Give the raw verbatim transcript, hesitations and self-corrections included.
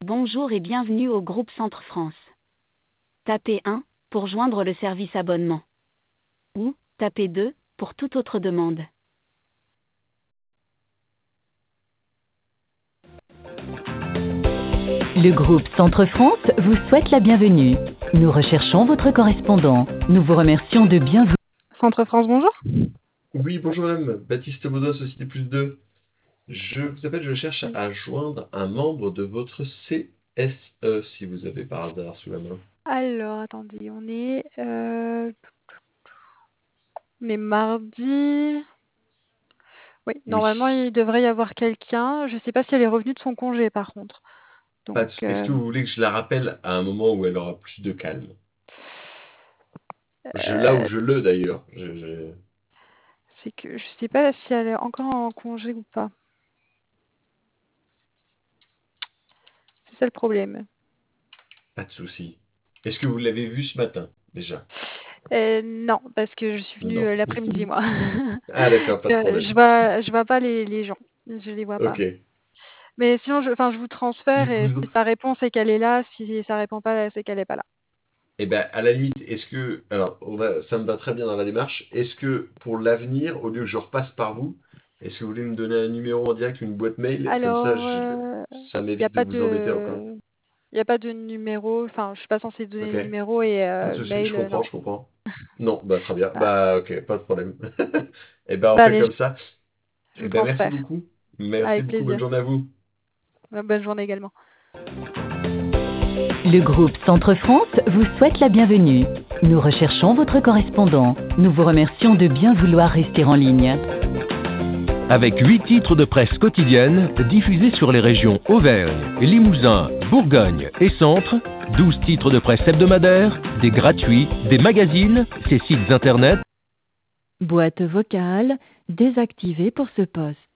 Bonjour et bienvenue au groupe Centre France. Tapez un pour joindre le service abonnement. Ou tapez deux pour toute autre demande. Le groupe Centre France vous souhaite la bienvenue. Nous recherchons votre correspondant. Nous vous remercions de bien vous... Centre France, bonjour. Oui, bonjour madame, Baptiste Baudin, Société Plus deux. Je vous appelle, je cherche à joindre un membre de votre C S E, si vous avez par hasard sous la main. Alors, attendez, on est, euh, on est mardi. Oui, Oui. normalement, il devrait y avoir quelqu'un. Je ne sais pas si elle est revenue de son congé, par contre. Donc, Pas de- Est-ce euh, que vous voulez que je la rappelle à un moment où elle aura plus de calme? Je là où euh, je le d'ailleurs. Je, je- c'est que je ne sais pas si elle est encore en congé ou pas. C'est ça le problème. Pas de souci. Est-ce que vous l'avez vu ce matin déjà? Euh, non, parce que je suis venue Non. euh, l'après-midi, moi. Ah d'accord, pas de Euh, je problème. vois, je vois pas les, les gens. Je les vois pas. Ok. Mais sinon, je, enfin, je vous transfère et Vous, si ça répond, c'est qu'elle est là. Si ça répond pas, c'est qu'elle est pas là. Eh ben, à la limite, est-ce que, alors, on va, ça me va très bien dans la démarche. Est-ce que pour l'avenir, au lieu que je repasse par vous, est-ce que vous voulez me donner un numéro en direct, une boîte mail, comme ça, Alors, je, il ça n'y a m'évite de pas vous embêter encore. de, il a pas de numéro. Enfin, je suis pas censée donner Ok. le numéro et Pas de euh, souci, je mail, euh, comprends, non. je comprends. Non, bah très bien. Ah. Bah ok, pas de problème. Eh ben, on Bah fait allez, comme ça. je Eh vous ben, merci transfère. beaucoup. Merci Avec beaucoup. Bonne plaisir. journée à vous. Bonne journée également. Le groupe Centre France vous souhaite la bienvenue. Nous recherchons votre correspondant. Nous vous remercions de bien vouloir rester en ligne. Avec huit titres de presse quotidienne diffusés sur les régions Auvergne, Limousin, Bourgogne et Centre, douze titres de presse hebdomadaires, des gratuits, des magazines, ses sites internet. Boîte vocale désactivée pour ce poste.